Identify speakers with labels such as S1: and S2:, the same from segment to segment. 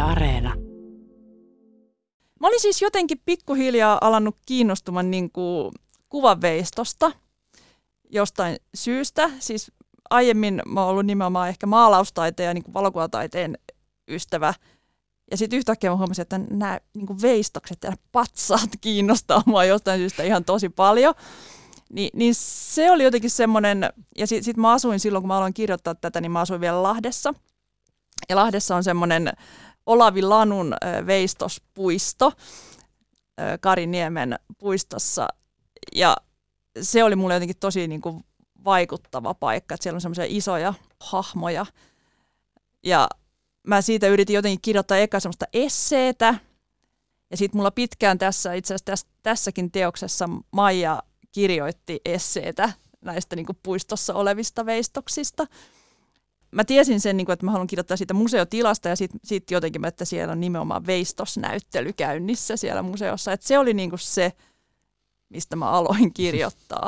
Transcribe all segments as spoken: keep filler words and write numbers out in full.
S1: Areena.
S2: Mä olin siis jotenkin pikkuhiljaa alannut kiinnostumaan niin kuin kuvanveistosta jostain syystä. Siis aiemmin mä oon ollut nimenomaan ehkä maalaustaiteen ja niin kuin valokuvataiteen ystävä. Ja sitten yhtäkkiä mä huomasin, että nämä niin kuin veistokset ja patsaat kiinnostaa mua jostain syystä ihan tosi paljon. Ni, niin se oli jotenkin semmoinen, ja sitten sit mä asuin silloin, kun mä aloin kirjoittaa tätä, niin mä asuin vielä Lahdessa. Ja Lahdessa on semmoinen Olavi Lanun veistospuisto Kariniemen puistossa. Ja se oli mulle jotenkin tosi niin kuin vaikuttava paikka, että siellä on semmoisia isoja hahmoja. Ja mä siitä yritin jotenkin kirjoittaa eka semmoista esseetä. Ja sitten mulla pitkään tässä, itse asiassa tässä, tässäkin teoksessa Maija kirjoitti esseetä näistä niin kuin puistossa olevista veistoksista. Mä tiesin sen, että mä haluan kirjoittaa siitä museotilasta ja sitten sit jotenkin, että siellä on nimenomaan veistosnäyttely käynnissä siellä museossa. Et se oli niin kuin se, mistä mä aloin kirjoittaa.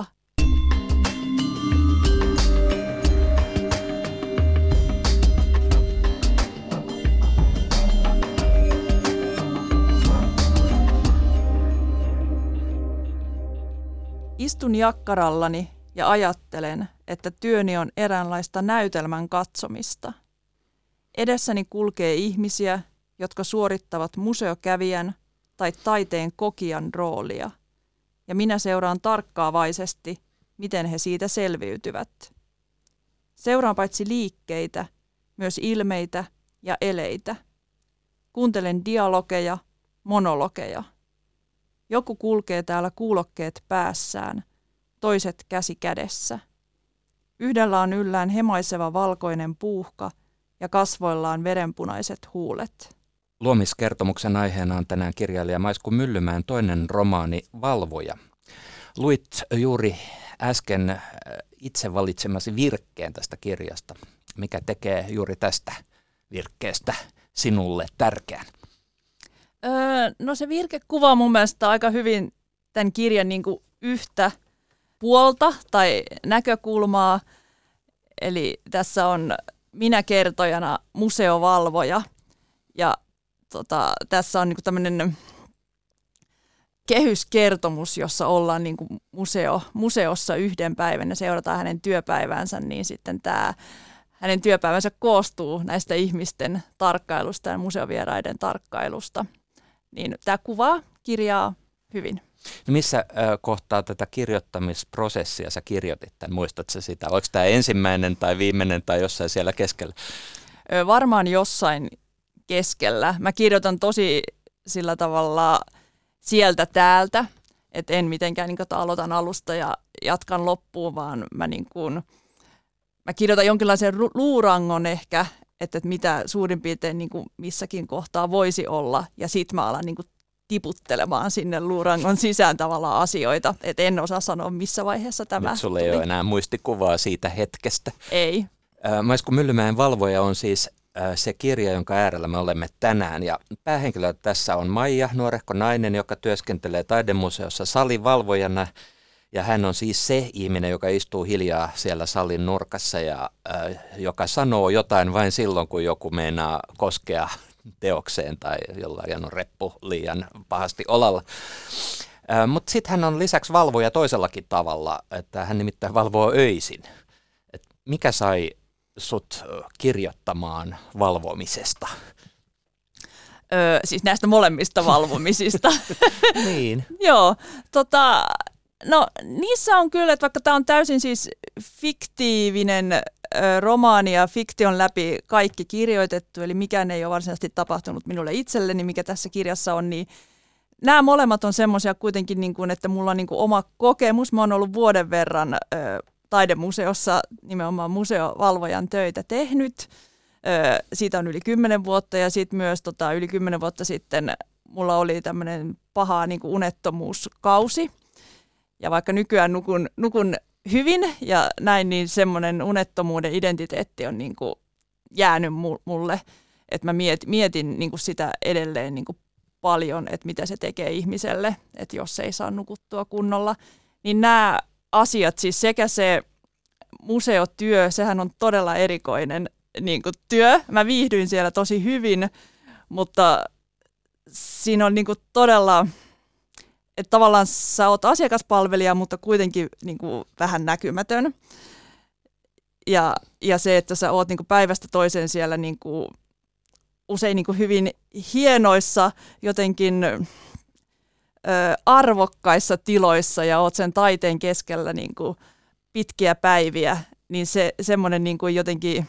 S2: Istun jakkarallani ja ajattelen, että työni on eräänlaista näytelmän katsomista. Edessäni kulkee ihmisiä, jotka suorittavat museokävijän tai taiteen kokijan roolia, ja minä seuraan tarkkaavaisesti, miten he siitä selviytyvät. Seuraan paitsi liikkeitä, myös ilmeitä ja eleitä. Kuuntelen dialogeja, monologeja. Joku kulkee täällä kuulokkeet päässään, toiset käsi kädessä. Yhdellä on yllään hemaiseva valkoinen puuhka ja kasvoillaan verenpunaiset huulet.
S3: Luomiskertomuksen aiheena on tänään kirjailija Maisku Myllymäen toinen romaani Valvoja. Luit juuri äsken itse valitsemasi virkkeen tästä kirjasta. Mikä tekee juuri tästä virkkeestä sinulle tärkeän?
S2: Öö, no se virke kuvaa mun mielestä aika hyvin tämän kirjan niin kuin yhtä puolta tai näkökulmaa. Eli tässä on minä kertojana museovalvoja ja tota, tässä on niin kuin tämmöinen kehyskertomus, jossa ollaan niin kuin museo, museossa yhden päivän ja seurataan hänen työpäivänsä, niin sitten tämä hänen työpäivänsä koostuu näistä ihmisten tarkkailusta ja museovieraiden tarkkailusta. Niin tämä kuvaa kirjaa hyvin.
S3: No missä äh, kohtaa tätä kirjoittamisprosessia sä kirjoitit tämän? Muistatko sitä? Oliko tämä ensimmäinen tai viimeinen tai jossain siellä keskellä?
S2: Ö, varmaan jossain keskellä. Mä kirjoitan tosi sillä tavalla sieltä täältä, että en mitenkään niin kuin, aloitan alusta ja jatkan loppuun, vaan mä, niin kuin, mä kirjoitan jonkinlaisen luurangon ehkä, että, että mitä suurin piirtein niin kuin missäkin kohtaa voisi olla, ja sit mä alan niin kuin tiputtelemaan sinne luurangon sisään tavallaan asioita, että en osaa sanoa missä vaiheessa tämä
S3: Nyt sulla
S2: tuli.
S3: ei ole enää muistikuvaa siitä hetkestä.
S2: Ei.
S3: Maisku Myllymäen Valvoja on siis se kirja, jonka äärellä me olemme tänään, ja päähenkilö tässä on Maija, nuorehko nainen, joka työskentelee taidemuseossa salivalvojana. Ja hän on siis se ihminen, joka istuu hiljaa siellä salin nurkassa ja äh, joka sanoo jotain vain silloin, kun joku meinaa koskea teokseen tai jollain on reppu liian pahasti olalla. Äh, Mutta sitten hän on lisäksi valvoja toisellakin tavalla, että hän nimittäin valvoo öisin. Et mikä sai sut kirjoittamaan valvomisesta?
S2: Öö, siis näistä molemmista valvomisista.
S3: Niin.
S2: Joo, tota... No niissä on kyllä, että vaikka tämä on täysin siis fiktiivinen ö, romaani ja fiktion läpi kaikki kirjoitettu, eli mikään ei ole varsinaisesti tapahtunut minulle itselleni, mikä tässä kirjassa on, niin nämä molemmat on semmoisia kuitenkin, niin kuin, että mulla on niin kuin oma kokemus. Mä oon ollut vuoden verran ö, taidemuseossa nimenomaan museovalvojan töitä tehnyt. Ö, siitä on yli kymmenen vuotta ja sitten myös tota, yli kymmenen vuotta sitten mulla oli tämmöinen paha niin kuin unettomuuskausi. Ja vaikka nykyään nukun, nukun hyvin ja näin, niin semmoinen unettomuuden identiteetti on niin kuin jäänyt mulle, että mä mietin, mietin niin kuin sitä edelleen niin kuin paljon, että mitä se tekee ihmiselle, että jos ei saa nukuttua kunnolla. Niin nämä asiat, siis sekä se museotyö, sehän on todella erikoinen niin kuin työ. Mä viihdyin siellä tosi hyvin, mutta siinä on niin kuin todella, että tavallaan sä oot asiakaspalvelija, mutta kuitenkin niin kuin vähän näkymätön. Ja, ja se, että sä oot niin kuin päivästä toiseen siellä niin kuin usein niin kuin hyvin hienoissa, jotenkin ö, arvokkaissa tiloissa ja oot sen taiteen keskellä niin kuin pitkiä päiviä, niin se semmoinen niin kuin jotenkin,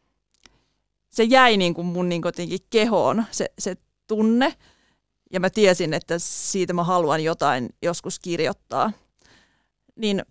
S2: se jäi niin kuin mun niin kuin jotenkin kehoon, se, se tunne. Ja mä tiesin, että siitä mä haluan jotain joskus kirjoittaa. Niin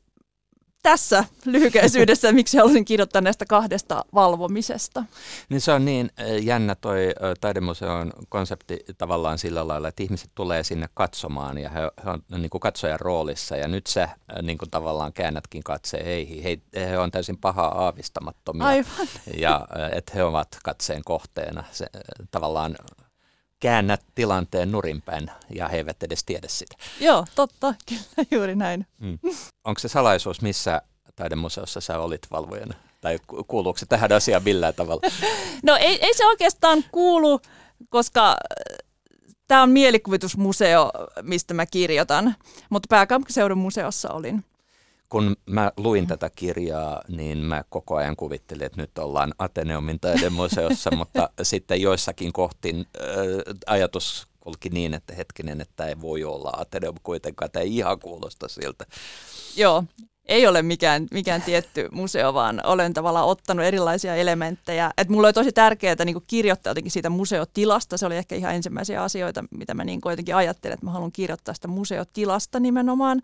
S2: tässä lyhykäisyydessä, miksi halusin kirjoittaa näistä kahdesta valvomisesta.
S3: Niin se on niin jännä toi taidemuseon konsepti tavallaan sillä lailla, että ihmiset tulee sinne katsomaan ja he, he on niin kuin katsojan roolissa. Ja nyt sä niin kuin tavallaan käännätkin katseen heihin. He, he on täysin pahaa aavistamattomia.
S2: Aivan.
S3: Ja että he ovat katseen kohteena. Se, tavallaan käännät tilanteen nurinpäin ja he eivät edes tiedä sitä.
S2: Joo, totta. Kyllä, juuri näin.
S3: Mm. Onko se salaisuus, missä taidemuseossa sä olit valvojana? Tai kuuluuko se tähän asiaan millään tavalla?
S2: No ei, ei se oikeastaan kuulu, koska tämä on mielikuvitusmuseo, mistä mä kirjoitan, mutta Pääkaupunkiseudun museossa olin.
S3: Kun mä luin tätä kirjaa, niin mä koko ajan kuvittelin, että nyt ollaan Ateneumin taidemuseossa, mutta sitten joissakin kohtiin äh, ajatus kulki niin, että hetkinen, että ei voi olla Ateneum kuitenkaan, tämä ei ihan kuulosta siltä.
S2: Joo, ei ole mikään, mikään tietty museo, vaan olen tavallaan ottanut erilaisia elementtejä. Et mulla oli tosi tärkeää niin kuin kirjoittaa jotenkin siitä museotilasta, se oli ehkä ihan ensimmäisiä asioita, mitä mä niin kuin jotenkin ajattelin, että mä haluan kirjoittaa sitä museotilasta nimenomaan.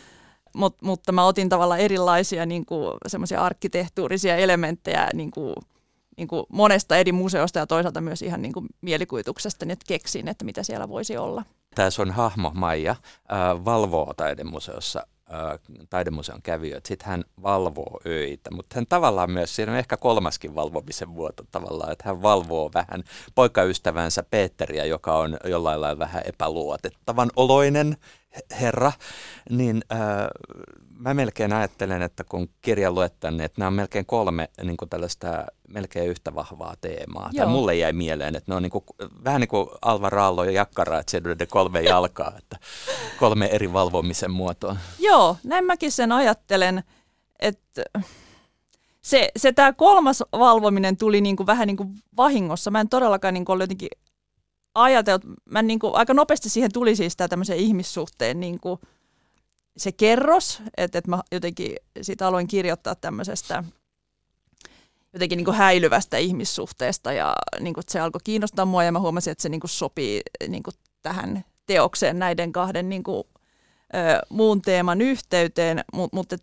S2: Mut, mutta mä otin tavallaan erilaisia niin kuin semmoisia arkkitehtuurisia elementtejä niin kuin, niin kuin monesta eri museosta ja toisaalta myös ihan niin kuin mielikuvituksesta, niin että keksin, että mitä siellä voisi olla.
S3: Tämä sun hahmo Maija äh, valvoo taidemuseossa äh, taidemuseon kävijöitä. Sitten hän valvoo öitä, mutta hän tavallaan myös, siinä on ehkä kolmaskin valvomisen muoto tavallaan, että hän valvoo vähän poikaystävänsä Peetteriä, joka on jollain lailla vähän epäluotettavan oloinen herra, niin äh, mä melkein ajattelen, että kun kirjan luet tänne, että nämä on melkein kolme niin kuin tällaista melkein yhtä vahvaa teemaa. Tai mulle jäi mieleen, että ne on niin kuin, vähän niin kuin Alvar Aallo ja Jakkara, että siellä on ne kolme jalkaa, että kolme eri valvomisen muotoa.
S2: Joo, näin mäkin sen ajattelen, että se, se tämä kolmas valvominen tuli niin kuin vähän niin kuin vahingossa. Mä en todellakaan niin kuin ollut jotenkin ajatellut, mä niin kuin, aika nopeasti siihen tuli siis tämä tämmöisen ihmissuhteen niin kuin se kerros, että, että mä jotenkin siitä aloin kirjoittaa tämmöisestä jotenkin niin kuin häilyvästä ihmissuhteesta ja niin kuin, se alkoi kiinnostaa mua ja mä huomasin, että se niin kuin sopii niin kuin tähän teokseen näiden kahden niin kuin, ö, muun teeman yhteyteen, Mut, mutta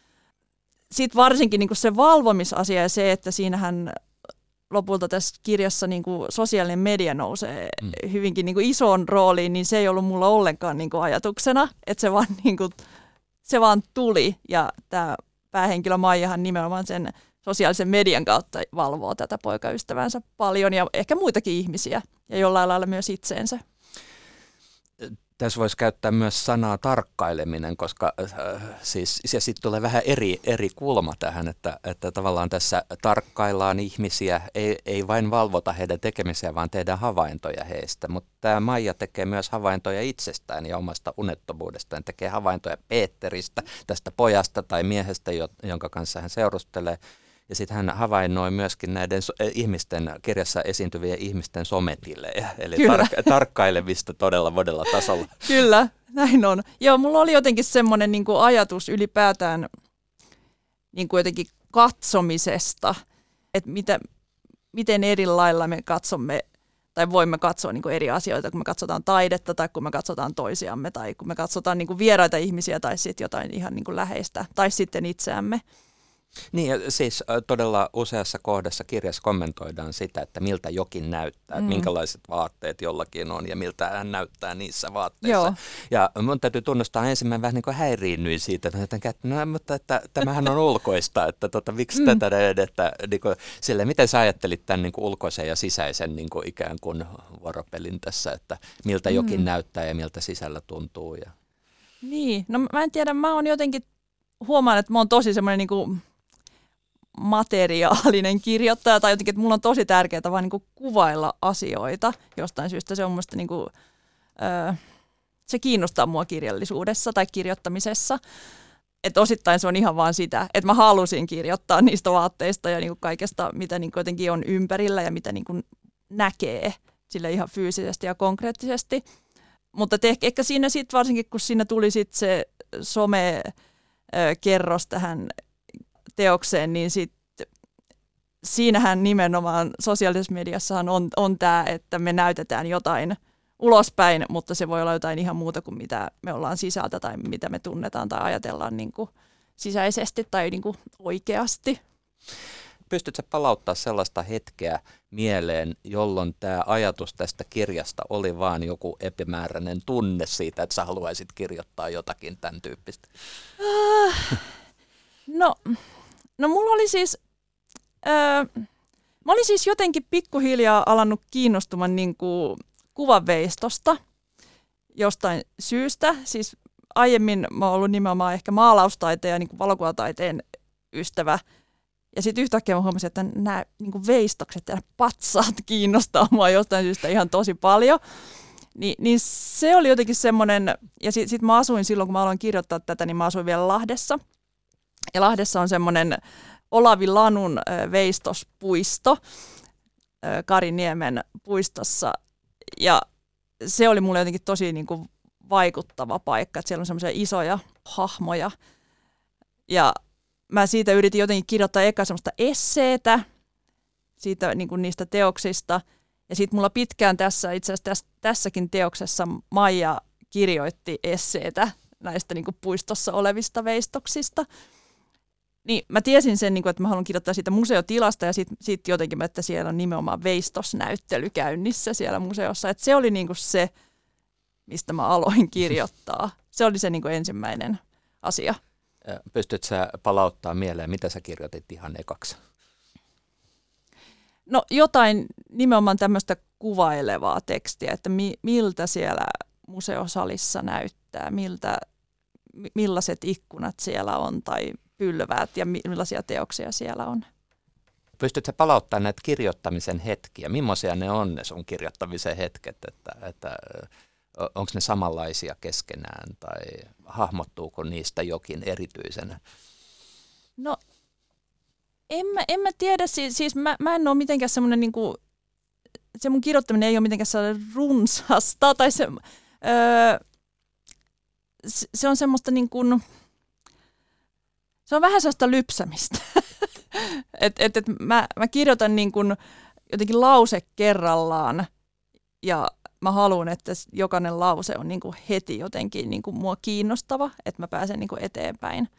S2: sitten varsinkin niin kuin se valvomisasia ja se, että siinähän lopulta tässä kirjassa niin kuin sosiaalinen media nousee mm. hyvinkin niin kuin isoon rooliin, niin se ei ollut mulla ollenkaan niin kuin ajatuksena, että se vaan, niin kuin, se vaan tuli. Ja tämä päähenkilö Maijahan nimenomaan sen sosiaalisen median kautta valvoo tätä poikaystävänsä paljon ja ehkä muitakin ihmisiä ja jollain lailla myös itseensä.
S3: Tässä voisi käyttää myös sanaa tarkkaileminen, koska äh, siis, ja sitten tulee vähän eri, eri kulma tähän, että, että tavallaan tässä tarkkaillaan ihmisiä, ei, ei vain valvota heidän tekemisiä, vaan tehdään havaintoja heistä. Mutta tämä Maija tekee myös havaintoja itsestään ja omasta unettomuudestaan, tekee havaintoja Peetteristä, tästä pojasta tai miehestä, jonka kanssa hän seurustelee. Ja sitten hän havainnoi myöskin näiden so- ihmisten, kirjassa esiintyvien ihmisten sometilejä, eli tar- tarkkailevista todella monella tasolla.
S2: Kyllä, näin on. Joo, mulla oli jotenkin semmoinen niin kuin ajatus ylipäätään niin kuin jotenkin katsomisesta, että mitä, miten eri lailla me katsomme tai voimme katsoa niin kuin eri asioita, kun me katsotaan taidetta tai kun me katsotaan toisiamme tai kun me katsotaan niin kuin vieraita ihmisiä tai sitten jotain ihan niin kuin läheistä tai sitten itseämme.
S3: Niin, siis todella useassa kohdassa kirjassa kommentoidaan sitä, että miltä jokin näyttää, mm. että minkälaiset vaatteet jollakin on ja miltä hän näyttää niissä vaatteissa. Joo. Ja mun täytyy tunnustaa ensimmäinen vähän niin kuin häiriinnyin siitä, että no, mutta että tämähän on ulkoista, että tota, miksi mm. tätä edettä, niin kuin, sille, miten sä ajattelit tämän niin kuin ulkoisen ja sisäisen niin kuin ikään kuin vuoropelin tässä, että miltä mm. jokin näyttää ja miltä sisällä tuntuu. Ja.
S2: Niin, no mä en tiedä, mä oon jotenkin, huomaan, että mä oon tosi semmoinen niin kuin materiaalinen kirjoittaja tai jotenkin, että mulla on tosi tärkeää vaan niin kuin kuvailla asioita jostain syystä. Se on musta niin kuin, öö, se kiinnostaa mua kirjallisuudessa tai kirjoittamisessa. Että osittain se on ihan vaan sitä, että mä halusin kirjoittaa niistä vaatteista ja niin kuin kaikesta, mitä niin kuin jotenkin on ympärillä ja mitä niin kuin näkee sille ihan fyysisesti ja konkreettisesti. Mutta ehkä, ehkä siinä sitten varsinkin, kun siinä tuli sitten se some-kerros tähän teokseen, niin sitten siinähän nimenomaan sosiaalisessa mediassahan on, on tämä, että me näytetään jotain ulospäin, mutta se voi olla jotain ihan muuta kuin mitä me ollaan sisältä tai mitä me tunnetaan tai ajatellaan niin kuin sisäisesti tai niin kuin oikeasti.
S3: Pystytkö palauttaa sellaista hetkeä mieleen, jolloin tämä ajatus tästä kirjasta oli vaan joku epämääräinen tunne siitä, että sä haluaisit kirjoittaa jotakin tämän tyyppistä?
S2: Uh, no, no mulla oli siis, uh, mä olin siis jotenkin pikkuhiljaa alannut kiinnostumaan niin kuin kuvanveistosta jostain syystä. Siis aiemmin mä oon ollut nimenomaan ehkä maalaustaiteen ja niin kuin valokuvataiteen ystävä. Ja sitten yhtäkkiä mä huomasin, että nämä niin kuin veistokset ja patsaat kiinnostaa mua jostain syystä ihan tosi paljon. Ni, niin se oli jotenkin semmoinen, ja sitten sit mä asuin silloin, kun mä aloin kirjoittaa tätä, niin mä asuin vielä Lahdessa. Ja Lahdessa on semmoinen Olavi Lanun veistospuisto Kariniemen puistossa. Ja se oli mulle jotenkin tosi niin kuin vaikuttava paikka, että siellä on semmoisia isoja hahmoja. Ja mä siitä yritin jotenkin kirjoittaa eka semmoista esseetä siitä, niin kuin niistä teoksista. Ja sitten mulla pitkään tässä, itse asiassa tässä, tässäkin teoksessa Maija kirjoitti esseetä näistä niin kuin puistossa olevista veistoksista. Niin mä tiesin sen, niin kuin, että mä haluan kirjoittaa siitä museotilasta ja sitten sit jotenkin, että siellä on nimenomaan veistosnäyttely käynnissä siellä museossa. Että se oli niin kuin se, mistä mä aloin kirjoittaa. Se oli se niin kuin ensimmäinen asia.
S3: Pystytkö sä palauttaa mieleen, mitä sä kirjoitit ihan ekaksi?
S2: No jotain nimenomaan tämmöistä kuvailevaa tekstiä, että mi, miltä siellä museosalissa näyttää, miltä, millaiset ikkunat siellä on tai pylväät ja millaisia teoksia siellä on.
S3: Pystytkö palauttaa näitä kirjoittamisen hetkiä? Millaisia ne on ne sun kirjoittamisen hetket, että, että onko ne samanlaisia keskenään tai hahmottuuko niistä jokin erityisenä?
S2: No en mä, en mä tiedä, siis, siis mä, mä en ole mitenkään semmoinen, niin kuin, se mun kirjoittaminen ei ole mitenkään sellainen runsasta tai se, öö, se on semmoista niin kuin, se on vähän sellaista lypsämistä. et, et, et mä, mä kirjoitan niin kuin jotenkin lause kerrallaan ja mä haluan, että jokainen lause on niin kuin heti jotenkin niin kuin mua kiinnostava, että mä pääsen niin kuin eteenpäin.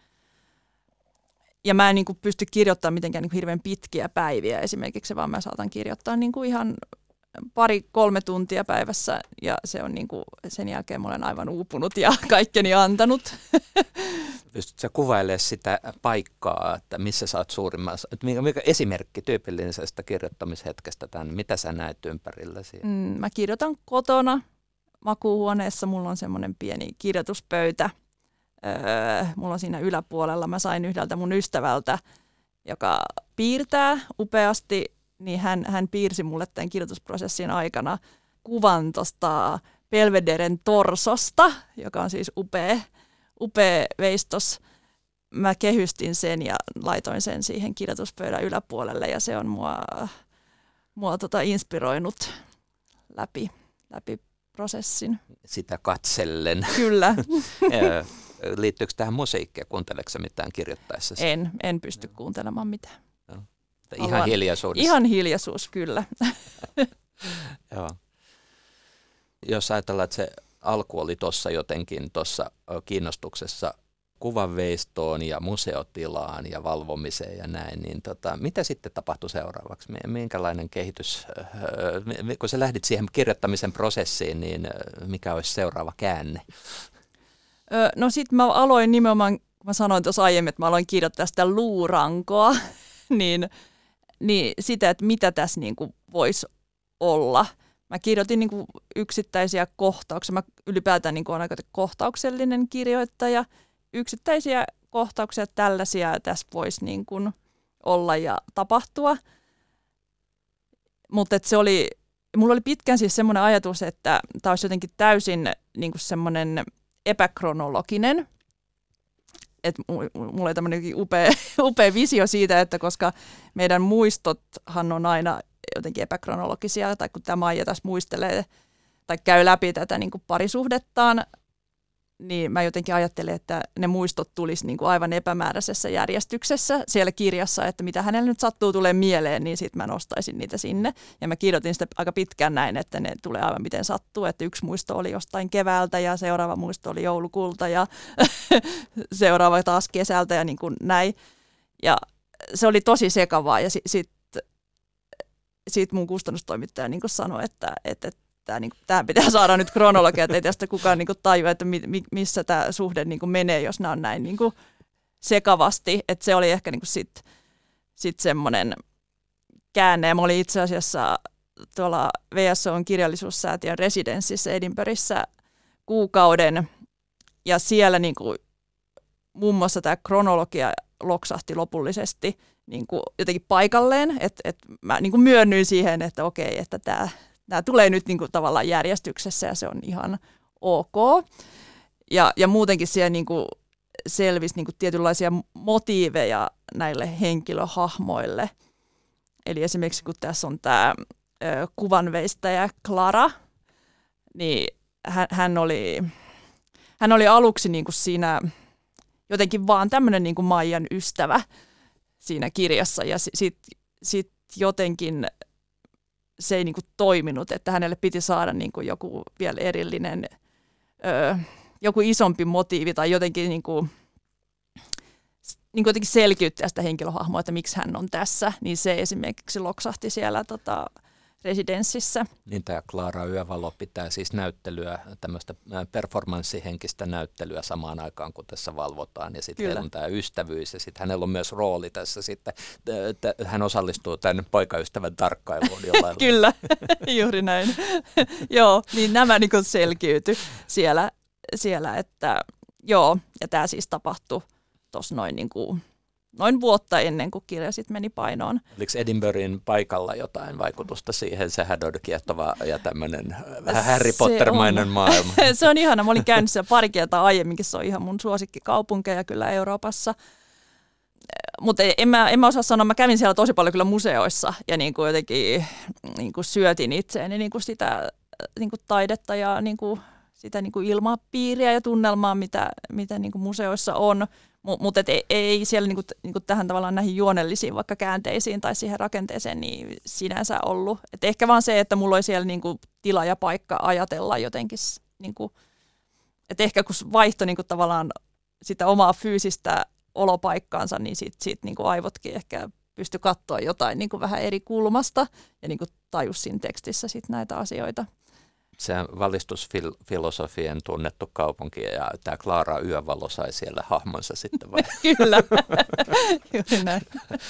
S2: Ja mä en niin kuin pysty kirjoittamaan mitenkään niin kuin hirveän pitkiä päiviä esimerkiksi, vaan mä saatan kirjoittaa niin kuin ihan pari-kolme tuntia päivässä ja se on niin kuin, sen jälkeen mä olen aivan uupunut ja kaikkeni antanut.
S3: Pystytkö sä kuvailemaan sitä paikkaa, että missä sä oot suurimmassa, että mikä esimerkki tyypillisestä kirjoittamishetkestä tämän, mitä sä näet ympärilläsi?
S2: Mm, mä kirjoitan kotona makuuhuoneessa, mulla on semmoinen pieni kirjoituspöytä. Öö, mulla on siinä yläpuolella, mä sain yhdeltä mun ystävältä, joka piirtää upeasti, niin hän, hän piirsi mulle tämän kirjoitusprosessin aikana kuvan tuosta Belvederen torsosta, joka on siis upea, upea veistos. Mä kehystin sen ja laitoin sen siihen kirjoituspöydän yläpuolelle ja se on mua, mua tota inspiroinut läpi, läpi prosessin.
S3: Sitä katsellen.
S2: Kyllä.
S3: Liittyykö tähän musiikkia? Kuunteleeko sä mitään kirjoittaessa?
S2: En, en pysty kuuntelemaan mitään.
S3: No. Ihan Ollaan, hiljaisuudessa?
S2: Ihan hiljaisuus, kyllä.
S3: Joo. Jos ajatellaan, että se alku oli tuossa jotenkin tuossa kiinnostuksessa kuvanveistoon ja museotilaan ja valvomiseen ja näin, niin tota, mitä sitten tapahtui seuraavaksi? Minkälainen kehitys, kun sä lähdit siihen kirjoittamisen prosessiin, niin mikä olisi seuraava käänne?
S2: No sitten mä aloin nimenomaan, mä sanoin tuossa aiemmin, että mä aloin kirjoittaa sitä luurankoa, niin, niin sitä, että mitä tässä niin kuin voisi olla. Mä kirjoitin niin kuin yksittäisiä kohtauksia, mä ylipäätään niin kuin olen aika kohtauksellinen kirjoittaja, yksittäisiä kohtauksia tällaisia tässä voisi niin kuin olla ja tapahtua. Mutta se oli, mulla oli pitkään siis semmoinen ajatus, että tämä olisi jotenkin täysin niin kuin semmoinen epäkronologinen. Että mulla oli tämmöinen upea, upea visio siitä, että koska meidän muistothan on aina jotenkin epäkronologisia, tai kun tämä Maija tässä muistelee tai käy läpi tätä niin kuin parisuhdettaan, niin mä jotenkin ajattelin, että ne muistot tulisi niin kuin aivan epämääräisessä järjestyksessä siellä kirjassa, että mitä hänelle nyt sattuu tulee mieleen, niin sitten mä nostaisin niitä sinne. Ja mä kirjoitin sitä aika pitkään näin, että ne tulee aivan miten sattuu, että yksi muisto oli jostain keväältä ja seuraava muisto oli joulukuulta ja seuraava taas kesältä ja niin kuin näin. Ja se oli tosi sekavaa ja sitten sit, sit mun kustannustoimittaja niin kuin sanoi, että, että Tämä, niin kuin, tämä pitää saada nyt kronologia, että ei tästä kukaan niin kuin, tajua, että mi, mi, missä tämä suhde niin kuin, menee, jos nämä on näin niin kuin, sekavasti. Että se oli ehkä niin sitten sit semmoinen käänne. Mä olin itse asiassa tuolla V S O:n kirjallisuussäätiön residenssissä Edinburghissa kuukauden, ja siellä niin kuin, muun muassa tämä kronologia loksahti lopullisesti niin kuin, jotenkin paikalleen. Että et mä niin kuin, myönnyin siihen, että okei, että tämä... Nämä tulee nyt niin kuin tavallaan järjestyksessä ja se on ihan ok. Ja, ja muutenkin siellä niin kuin selvisi niin kuin tietynlaisia motiiveja näille henkilöhahmoille. Eli esimerkiksi kun tässä on tämä ö, kuvanveistäjä Clara, niin hän, hän, oli, hän oli aluksi niin kuin siinä jotenkin vaan tämmöinen niin kuin Maijan ystävä siinä kirjassa. Ja sitten sit jotenkin... se ei niin kuin toiminut, että hänelle piti saada niin kuin joku vielä erillinen, öö, joku isompi motiivi tai jotenkin, niin kuin, niin kuin jotenkin selkiyttää sitä henkilöhahmoa, että miksi hän on tässä. Niin se esimerkiksi loksahti siellä tota, residenssissä.
S3: Niin tämä Clara Yövalo pitää siis näyttelyä, tämmöistä performanssihenkistä näyttelyä samaan aikaan, kun tässä valvotaan. Ja sitten heillä on tämä ystävyys ja sitten hänellä on myös rooli tässä sitten. Hän osallistuu tämän poikaystävän tarkkailuun jollain
S2: Kyllä, juuri näin. Joo, niin nämä niin selkiytyi siellä, siellä, että joo, ja tämä siis tapahtui tuossa noin niin kuin noin vuotta ennen kuin kirja sitten meni painoon.
S3: Oliko Edinburghin paikalla jotain vaikutusta siihen? Sehän on kiehtova ja tämmöinen vähän Harry Potter-mainen maailma.
S2: Se on ihana. Mä olin käynyt siellä pari kertaa aiemminkin. Se on ihan mun suosikkikaupunkeja kyllä Euroopassa. Mutta en mä, en mä osaa sanoa, mä kävin siellä tosi paljon kyllä museoissa ja niin kuin jotenkin niin kuin syötin itseäni niin kuin sitä niin kuin taidetta ja niin kuin sitä niin kuin ilmapiiriä ja tunnelmaa, mitä, mitä niin kuin museoissa on. Mutta ei, ei siellä niinku, niinku tähän tavallaan näihin juonellisiin vaikka käänteisiin tai siihen rakenteeseen niin sinänsä ollut. Et ehkä vaan se, että mulla oli siellä niinku tila ja paikka ajatella jotenkin. Niinku, että ehkä kun vaihtoi niinku tavallaan sitä omaa fyysistä olopaikkaansa, niin siitä, siitä niinku aivotkin ehkä pystyi katsoa jotain niinku vähän eri kulmasta ja niinku tajus siinä tekstissä sit näitä asioita.
S3: Se valistusfilosofien tunnettu kaupunki ja tämä Clara Yövalo sai siellä hahmonsa sitten vai?
S2: Kyllä, juuri näin.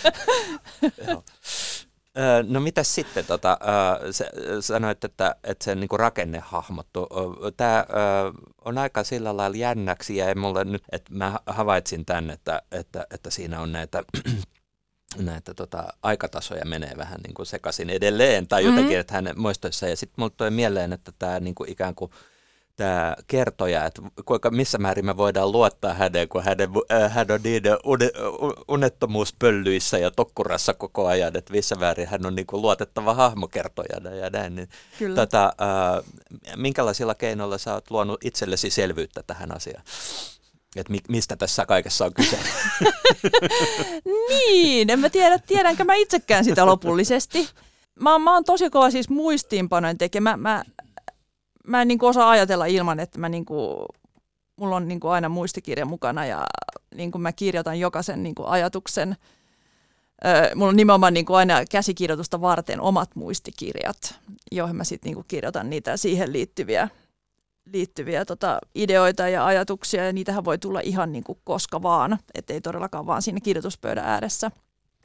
S3: No mitäs sitten, tota, sanoit, että, että se niin kuin rakenne hahmottu. Tämä on aika sillä lailla jännäksi ja mulle nyt, että mä havaitsin tämän, että, että, että siinä on näitä... näitä tota, aikatasoja menee vähän niin kuin sekaisin edelleen tai jotenkin, mm-hmm. että hänen muistoissa. Ja sitten mulle toi mieleen, että tämä niin kuin ikään kuin tämä kertoja, että kuinka, missä määrin me voidaan luottaa häneen, kun hänen, äh, hän on niin unettomuuspöllyissä ja tokkurassa koko ajan, että missä määrin hän on niin kuin luotettava hahmo kertojana ja näin. Niin, tota, äh, minkälaisilla keinoilla sä oot luonut itsellesi selvyyttä tähän asiaan? Että mistä tässä kaikessa on kyse?
S2: Niin, en mä tiedä, tiedänkö mä itsekään sitä lopullisesti. Mä, mä oon tosi kova siis muistiinpanojen tekijä. Mä, mä, mä en niin kuin osaa ajatella ilman, että mä niin kuin, mulla on niin kuin aina muistikirja mukana ja niin kuin mä kirjoitan jokaisen niin kuin ajatuksen. Ö, mulla on nimenomaan niin kuin aina käsikirjoitusta varten omat muistikirjat, joihin mä sitten niin kuin kirjoitan niitä siihen liittyviä liittyviä tota, ideoita ja ajatuksia, ja niitähän voi tulla ihan niin kuin koska vaan, ettei todellakaan vaan siinä kirjoituspöydän ääressä.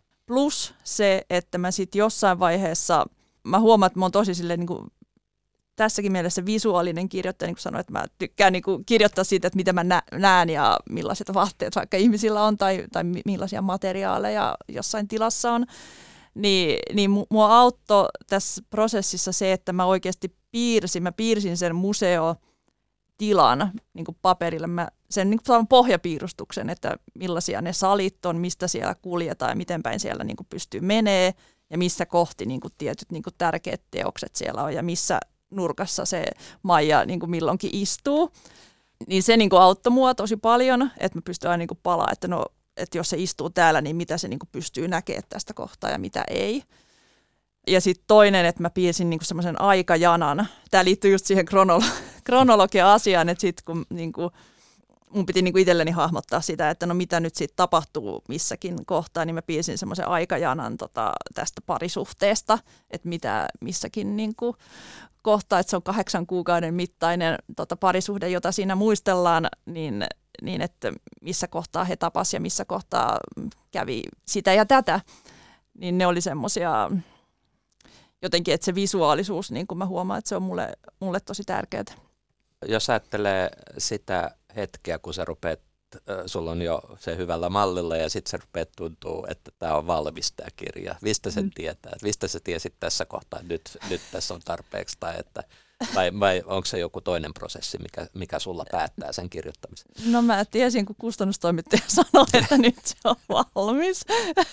S2: Plus se, että mä sitten jossain vaiheessa, mä huomaan, että mä oon tosi silleen niin kuin tässäkin mielessä visuaalinen kirjoittaja, niin kuin sanoin, että mä tykkään niin kuin kirjoittaa siitä, että mitä mä näen ja millaiset vaatteet vaikka ihmisillä on tai, tai millaisia materiaaleja jossain tilassa on. Niin, niin mua auttoi tässä prosessissa se, että mä oikeasti piirsin, mä piirsin sen museotilan niin kuin paperille, mä sen niin kuin pohjapiirustuksen, että millaisia ne salit on, mistä siellä kuljetaan ja miten päin siellä niin kuin pystyy menee ja missä kohti niin kuin tietyt niin kuin tärkeät teokset siellä on ja missä nurkassa se Maija niin kuin milloinkin istuu. Niin se niin kuin auttoi mua tosi paljon, että mä pystyn aina niin kuin palaa, että no, että jos se istuu täällä, niin mitä se niinku pystyy näkemään tästä kohtaa ja mitä ei. Ja sitten toinen, että mä piirsin niinku semmoisen aikajanan. Tämä liittyy just siihen kronolo- kronologia-asiaan, että sitten kun niinku, mun piti niinku itselleni hahmottaa sitä, että no mitä nyt sitten tapahtuu missäkin kohtaa, niin mä piirsin semmoisen aikajanan tota, tästä parisuhteesta, että mitä missäkin niinku kohtaa, että se on kahdeksan kuukauden mittainen tota, parisuhde, jota siinä muistellaan, niin niin että missä kohtaa he tapas ja missä kohtaa kävi sitä ja tätä, niin ne oli semmoisia jotenkin, että se visuaalisuus, niin kuin mä huomaan, että se on mulle, mulle tosi tärkeää.
S3: Jos ajattelee sitä hetkeä, kun sä rupeat, sulla on jo se hyvällä mallilla ja sitten se rupeat tuntuu, että tämä on valmis tämä kirja. Mistä sen mm. tietää? Mistä sä tiesit tässä kohtaa, että nyt, nyt tässä on tarpeeksi tai että Vai, vai onko se joku toinen prosessi, mikä, mikä sulla päättää sen kirjoittamisen?
S2: No mä tiesin, kun kustannustoimittaja sanoi, että nyt se on valmis.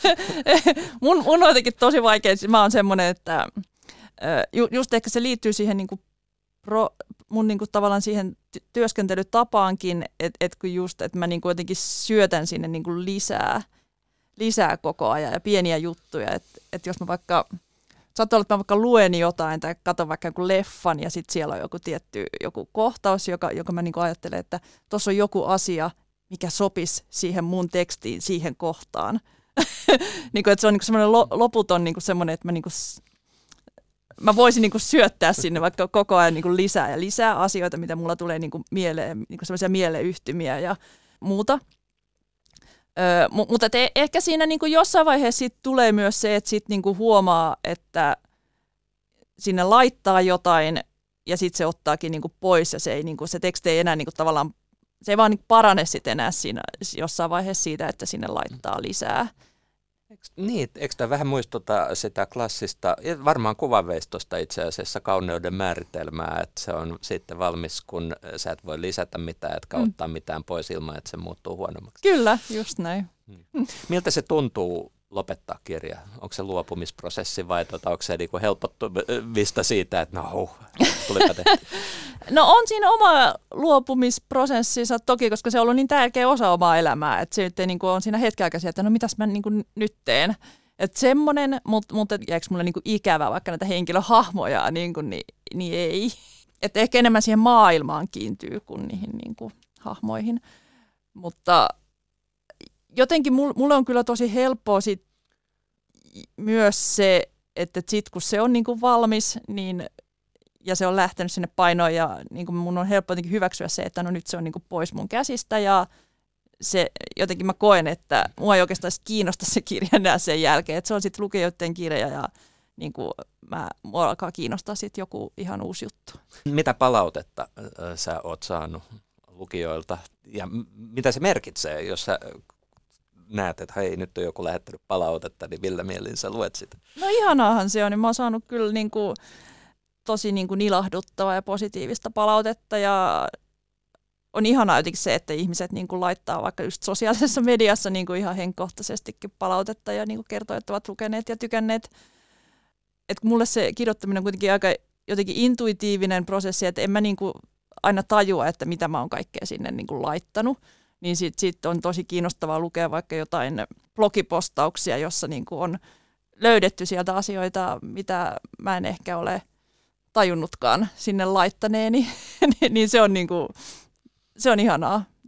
S2: mun, mun on jotenkin tosi vaikea. Mä oon semmoinen, että ju, just ehkä se liittyy siihen niinku pro, mun niinku tavallaan siihen työskentelytapaankin, että et kun just, että mä niinku jotenkin syötän sinne niinku lisää, lisää koko ajan ja pieniä juttuja. Että et jos mä vaikka saattaa olla, että mä vaikka luen jotain tai katson vaikka joku leffan ja sitten siellä on joku tietty joku kohtaus, joka, joka mä niinku ajattelen, että tuossa on joku asia, mikä sopisi siihen mun tekstiin, siihen kohtaan. niinku, että se on niinku semmoinen loputon niinku semmoinen, että mä, niinku, mä voisin niinku syöttää sinne vaikka koko ajan niinku lisää ja lisää asioita, mitä mulla tulee niinku mieleen, niinku semmoisia mieleyhtymiä ja muuta. Öö, mutta te, ehkä siinä niinku jossain vaiheessa sit tulee myös se, että sit niinku huomaa, että sinne laittaa jotain ja sitten se ottaakin niinku pois ja se, ei, niinku, se teksti ei enää niinku tavallaan, se ei vaan niinku parane sit enää siinä jossain vaiheessa siitä, että sinne laittaa lisää.
S3: Niin, eikö tämä vähän muistuta sitä klassista, varmaan kuvanveistosta itse asiassa kauneuden määritelmää, että se on sitten valmis, kun sä et voi lisätä mitään, etkä mm. ottaa mitään pois ilman, että se muuttuu huonommaksi.
S2: Kyllä, just näin.
S3: Hmm. Miltä se tuntuu lopettaa kirja? Onko se luopumisprosessi vai tuota, onko se niinku helpottumista siitä, että no huh, tulipa tehty?
S2: No on siinä oma luopumisprosessinsa toki, koska se on ollut niin tärkeä osa omaa elämää, että se niin on siinä hetken aikaa että no mitäs mä niin kuin nyt teen. Että semmoinen, mutta mut, jääkö mulle niin kuin ikävä vaikka näitä henkilöhahmoja, niin, kuin, niin, niin ei. Että ehkä enemmän siihen maailmaan kiintyy kuin niihin niin kuin hahmoihin. Mutta jotenkin mulle on kyllä tosi helppoa sit myös se, että sit kun se on niin kuin valmis, niin ja se on lähtenyt sinne painoon ja niin kuin mun on helppo jotenkin hyväksyä se, että no nyt se on niin kuin pois mun käsistä ja se jotenkin mä koen, että mua ei oikeastaan kiinnosta se kirja enää sen jälkeen, että se on sitten lukijoiden kirja ja niin kuin mä, mua alkaa kiinnostaa sitten joku ihan uusi juttu. Mitä
S3: palautetta äh, sä oot saanut lukijoilta ja m- mitä se merkitsee, jos sä näet, että hei nyt on joku lähettänyt palautetta, niin millä mielin sä luet sitä?
S2: No ihanaahan se on, niin mä oon saanut kyllä niin kuin tosi niin kuin ilahduttavaa ja positiivista palautetta ja on ihanaa jotenkin se, että ihmiset niin kuin laittaa vaikka just sosiaalisessa mediassa niin kuin ihan henkkohtaisestikin palautetta ja niin kuin kertoo, että ovat lukeneet ja tykänneet. Et mulle se kirjoittaminen on kuitenkin aika jotenkin intuitiivinen prosessi, että en mä niin kuin aina tajua, että mitä mä oon kaikkea sinne niin kuin laittanut. Niin sitten sit on tosi kiinnostavaa lukea vaikka jotain blogipostauksia, jossa niin kuin on löydetty sieltä asioita, mitä mä en ehkä ole tajunnutkaan sinne laittaneeni, niin se on, niinku, se on ihanaa.